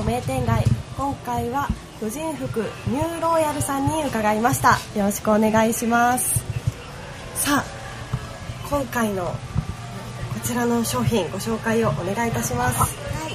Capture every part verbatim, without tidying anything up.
名店街、今回は婦人服ニューローヤルさんに伺いました。よろしくお願いします。さあ、今回のこちらの商品ご紹介をお願いいたします。 はい、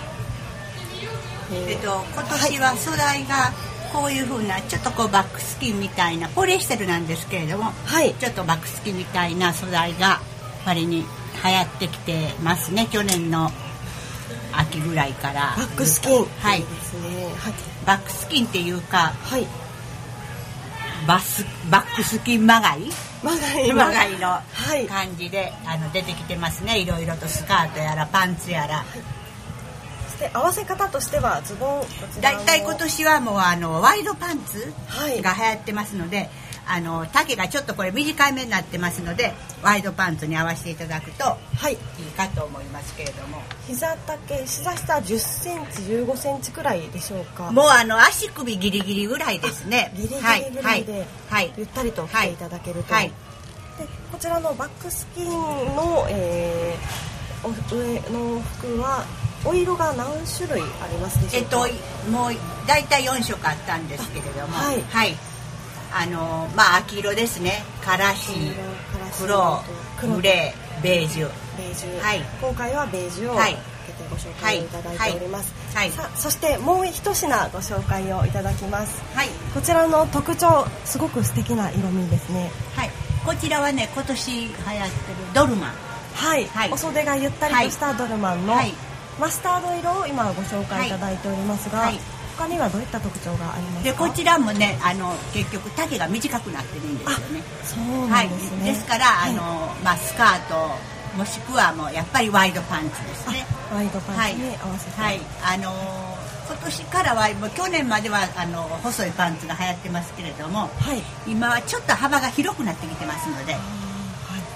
えー、えっと今年は素材がこういう風なちょっとこうバックスキンみたいなポリエステルなんですけれども、はい、ちょっとバックスキンみたいな素材が割に流行ってきてますね。去年の秋ぐらいからバックスキン、 はい、いいですね。はい、バックスキンっていうか、はい、バスバックスキンまがいまがいまがいの感じで、はい、あの出てきてますね。いろいろとスカートやらパンツやら、はい、 そして合わせ方としてはズボン、 だいたい今年はもうあのワイドパンツが流行ってますので、はい、あの丈がちょっとこれ短いめになってますのでワイドパンツに合わせていただくといいかと思いますけれども、はい、 膝丈、膝下じゅっセンチじゅうごセンチくらいでしょうか。 もうあの足首ギリギリぐらいですね。 ギリギリぐらいで、はい、ゆったりと着ていただけると、はいはい、でこちらのバックスキンの、えー、上の服はお色が何種類ありますでしょうか。 えっともうだいたいよんしょくあったんですけれども、はい、はい、あのまあ秋色ですね。からし、黒、グレー、ベージュ、 ベージュ、はい、今回はベージュをつけてご紹介をいただいております。はいはい、さあ、そしてもう一品ご紹介をいただきます。はい、こちらの特徴、すごく素敵な色味ですね。 はい、こちらはね、今年流行ってるドルマン、 はい、はい、お袖がゆったりとしたドルマンの、はい、マスタード色を今ご紹介いただいておりますが、はい、他にはどういった特徴がありますか。 でこちらもね、あの結局丈が短くなってるんですよね。 そうなんですね。 はい、ですから、はい、あのまあ、スカートもしくはもうやっぱりワイドパンツですね。 ワイドパンツに合わせて、 はいはい、あの今年からはもう去年まではあの細いパンツが流行ってますけれども、はい、今はちょっと幅が広くなってきてますので、はい、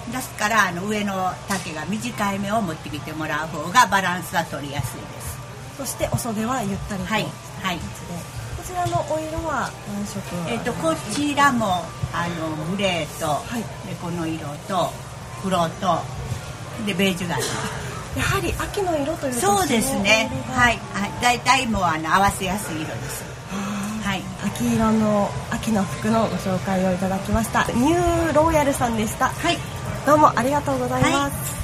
ですからあの上の丈が短いめを持ってきてもらう方がバランスは取りやすいです。 そしてお袖はゆったりと、はいはい、こちらのお色は何色ありますか。 えっとこちらもあのグレーと、はい、でこの色と黒とでベージュがあります。 やはり秋の色というとそうですね。はい、だいたいもうあの合わせやすい色です。 はい、秋色の秋の服のご紹介をいただきました。ニューローヤルさんでした。はい、どうもありがとうございます。はい。